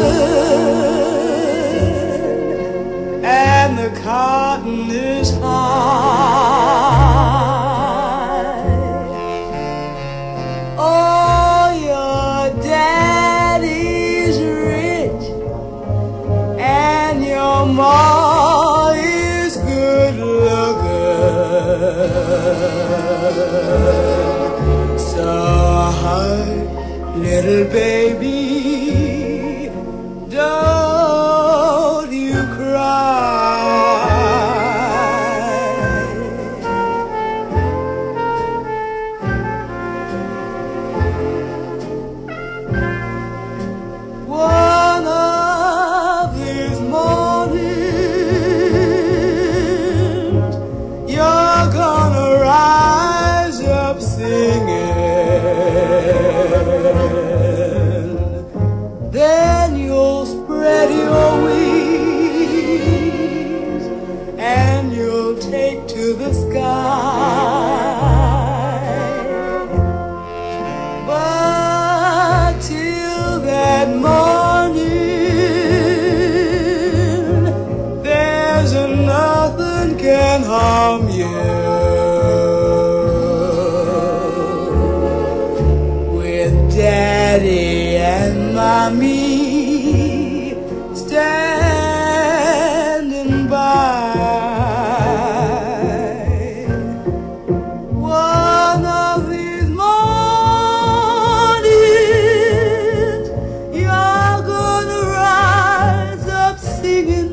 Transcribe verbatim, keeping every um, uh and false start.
and the cotton is high. Oh, your daddy's rich and your ma is good looking. So hush, little baby, don't you cry. One of these mornings you're gonna rise up singing. Then you'll spread your wings and you'll take to the sky. But till that morning, there's nothing can harm you. With Daddy and Mommy standing by, one of these mornings you're gonna rise up singing.